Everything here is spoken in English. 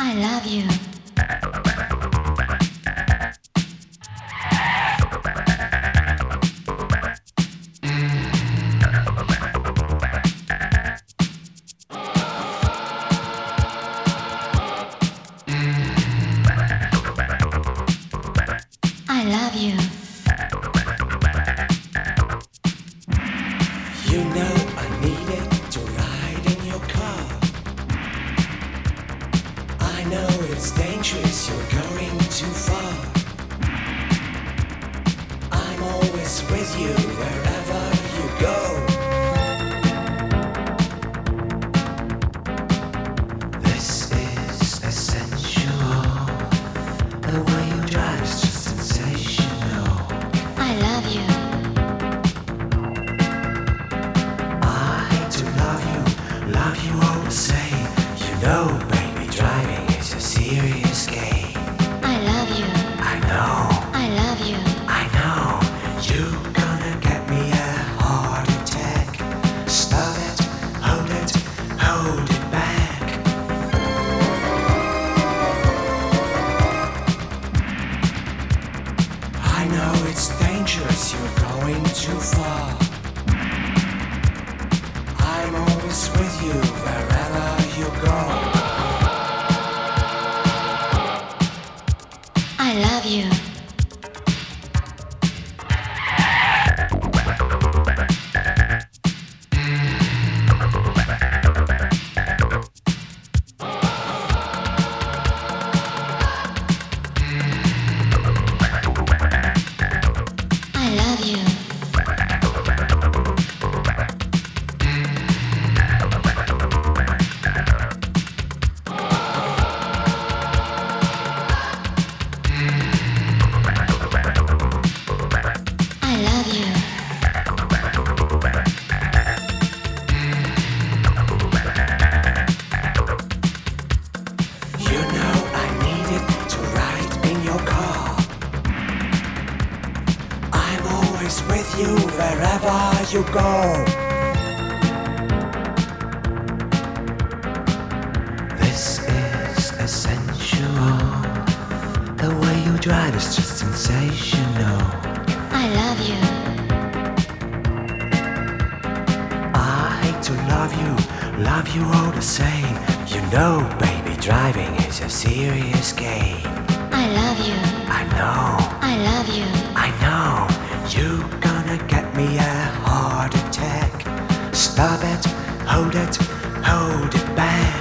I love you. I love you. You know I needed to ride in your car. I know it's dangerous, you're going too far. I'm always with you wherever you go. This is essential. The way you drive is just sensational. I love you. Love you all the same. You know, baby, driving is a serious game. I love you. I know, I love you. I know. You gonna get me a heart attack. Stop it, hold it back. I know it's dangerous, you're going too far. I'm always with you wherever you go. I love you. I love you. I love you. You know I needed to ride in your car. I'm always with you wherever you go. This is essential. The way you drive is just sensational. I love you. I hate to love you all the same. You know, baby, driving is a serious game. I love you. I know, I love you. I know. You gonna get me a heart attack. Stop it, hold it back.